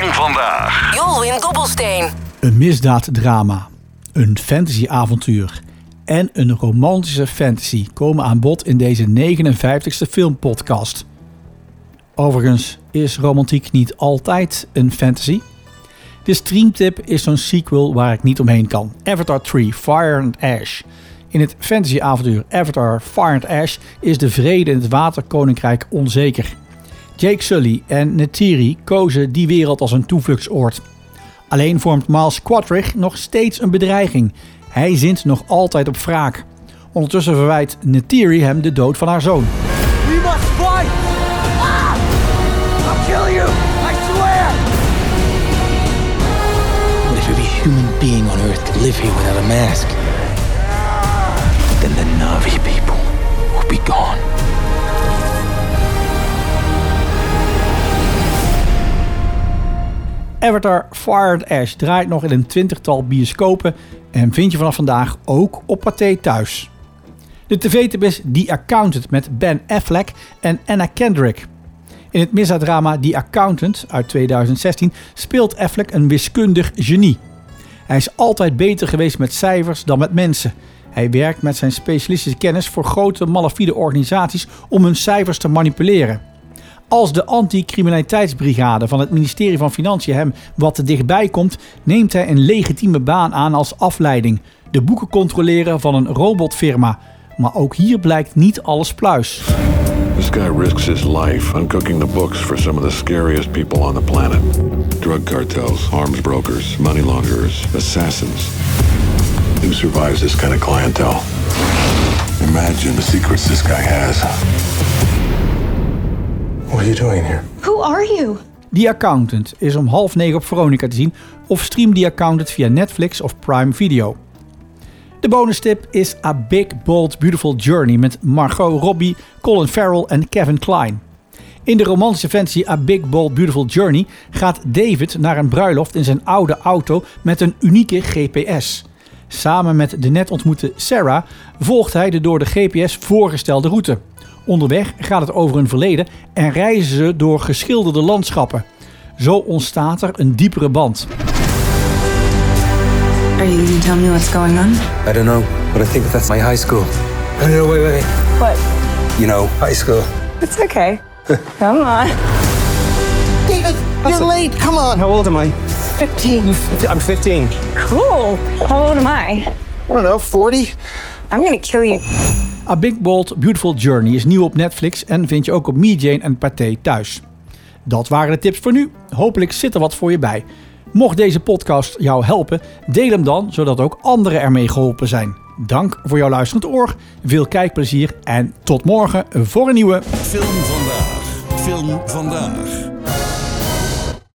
Film vandaag. Jolwin Dobbelsteen. Een misdaaddrama, een fantasyavontuur en een romantische fantasy komen aan bod in deze 59ste filmpodcast. Overigens is romantiek niet altijd een fantasy. De streamtip is zo'n sequel waar ik niet omheen kan. Avatar 3, Fire and Ash. In het fantasyavontuur Avatar Fire and Ash is de vrede in het waterkoninkrijk onzeker. Jake Sully en Neytiri kozen die wereld als een toevluchtsoord. Alleen vormt Miles Quadrig nog steeds een bedreiging. Hij zint nog altijd op wraak. Ondertussen verwijt Neytiri hem de dood van haar zoon. We must fight! Ah! I'll kill you! I swear! What if every human being on Earth could live here without a mask? Then the Na'vi people will be gone. Avatar Fire and Ash draait nog in een 20-tal bioscopen en vind je vanaf vandaag ook op Pathé thuis. De tv-tip is The Accountant met Ben Affleck en Anna Kendrick. In het misdaaddrama The Accountant uit 2016 speelt Affleck een wiskundig genie. Hij is altijd beter geweest met cijfers dan met mensen. Hij werkt met zijn specialistische kennis voor grote malafide organisaties om hun cijfers te manipuleren. Als de anti-criminaliteitsbrigade van het ministerie van Financiën hem wat te dichtbij komt, neemt hij een legitieme baan aan als afleiding. De boeken controleren van een robotfirma. Maar ook hier blijkt niet alles pluis. This guy risks his life uncooking the books for some of the scariest people on the planet. Drug cartels, arms brokers, money launderers, assassins. Who survives this kind of clientele? Imagine the secrets this guy has. What are you doing here? Who are you? The Accountant is om 20:30 op Veronica te zien of stream The Accountant via Netflix of Prime Video. De bonustip is A Big Bold Beautiful Journey met Margot Robbie, Colin Farrell en Kevin Kline. In de romantische fantasy A Big Bold Beautiful Journey gaat David naar een bruiloft in zijn oude auto met een unieke GPS. Samen met de net ontmoette Sarah volgt hij de door de GPS voorgestelde route. Onderweg gaat het over hun verleden en reizen ze door geschilderde landschappen. Zo ontstaat er een diepere band. Are you gonna tell me what's going on? I don't know, but I think that's my high school. No, wait. What? You know, high school. It's okay. Come on. David, you're late. Come on. How old am I? 15. I'm 15. Cool. How old am I? I don't know, 40? I'm gonna kill you. A Big Bold Beautiful Journey is nieuw op Netflix en vind je ook op MeJane en Pathé thuis. Dat waren de tips voor nu. Hopelijk zit er wat voor je bij. Mocht deze podcast jou helpen, deel hem dan, zodat ook anderen ermee geholpen zijn. Dank voor jouw luisterend oor, veel kijkplezier en tot morgen voor een nieuwe Film vandaag.